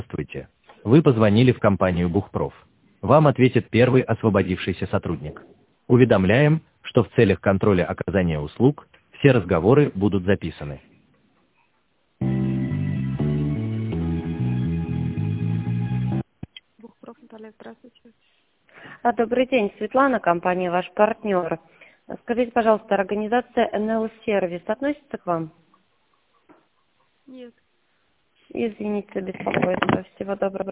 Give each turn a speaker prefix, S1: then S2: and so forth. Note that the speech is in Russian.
S1: Здравствуйте. Вы позвонили в компанию Бухпроф. Вам ответит первый освободившийся сотрудник. Уведомляем, что в целях контроля оказания услуг все разговоры будут записаны.
S2: Бухпроф, Наталья, здравствуйте.
S3: Добрый день, Светлана, компания «Ваш партнер». Скажите, пожалуйста, организация НЛ Сервис относится к вам?
S2: Нет.
S3: Извините за беспокойство. Всего доброго.